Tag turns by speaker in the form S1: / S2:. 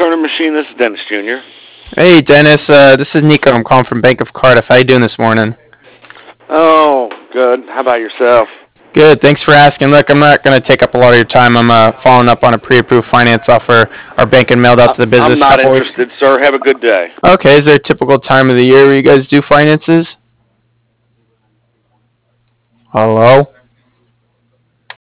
S1: Turner Machine. This is Dennis Jr.
S2: Hey Dennis, this is Nico. I'm calling from Bank of Cardiff. How you doing this morning?
S1: Oh, good. How about yourself?
S2: Good. Thanks for asking. Look, I'm not going to take up a lot of your time. I'm following up on a pre-approved finance offer our bank had mailed out to the
S1: I'm
S2: business a
S1: not
S2: couple weeks.
S1: interested, sir. Have a good day.
S2: Okay. Is there a typical time of the year where you guys do finances? Hello.